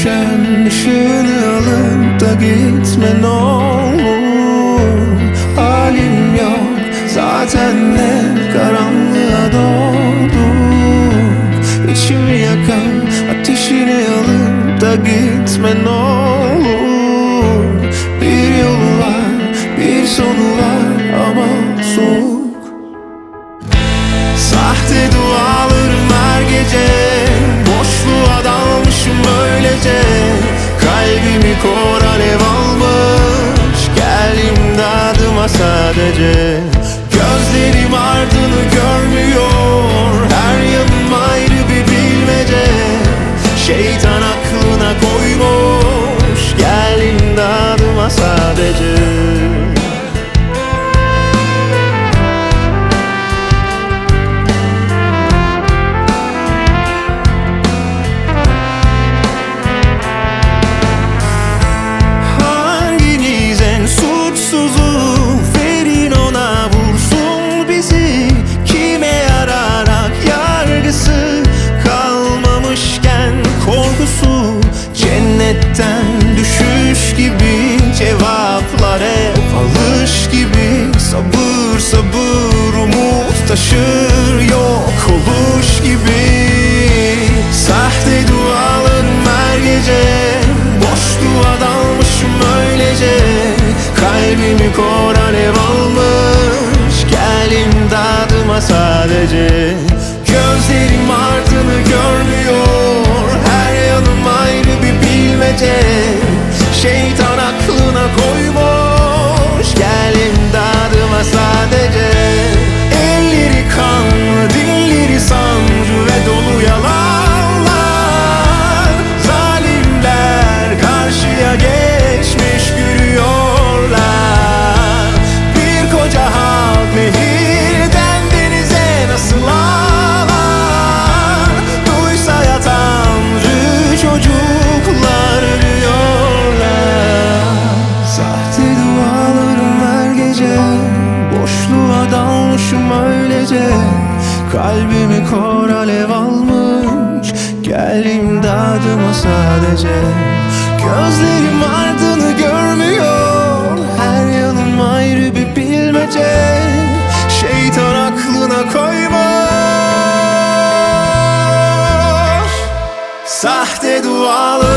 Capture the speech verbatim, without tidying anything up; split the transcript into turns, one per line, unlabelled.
düşen ışığını alıp da gitme ne olur. Halim yok zaten, hep karanlığa doğdum. İçimi yakan ateşini alıp da gitme ne olur. Bir yolu var, bir sonu var ama soğuk. Sahte dualarım her gece, boşluğa dalmışım öylece. Kalbimi kor alev almış, gel imdadıma sadece. Gözlerim ardını görmüyor, her yanım ayrı bir bilmece. Şeytan aklına koymuş, gel imdadıma sadece. Cennetten düşüş gibi, cevaplar hep alış gibi. Sabır sabır umut taşır, yok oluş gibi. Sahte dualarım her gece, boşluğa dalmışım öylece. Kalbimi kor alev almış, gel imdadıma sadece. Gözlerim ardını görmüyor, her yanım ayrı bir bilmece. Şeytan aklına koymuş, gel imdadıma sadece. Elleri kanlı, dilleri sancı ve dolu yalanlar. Zalimler karşıya geçmiş gülüyorlar. Bir koca halk nehirden denize nasıl ağlar. Duysa ya Tanrı, çocuklar ölüyorlar. Sahte dualarım her gece, boşluğa dalmışım öylece. Kalbimi kor alev almış, gel imdadıma sadece. Gözlerim ardını görmüyor, her yanım ayrı bir bilmece. Şeytan aklına koymuş, sahte dualar.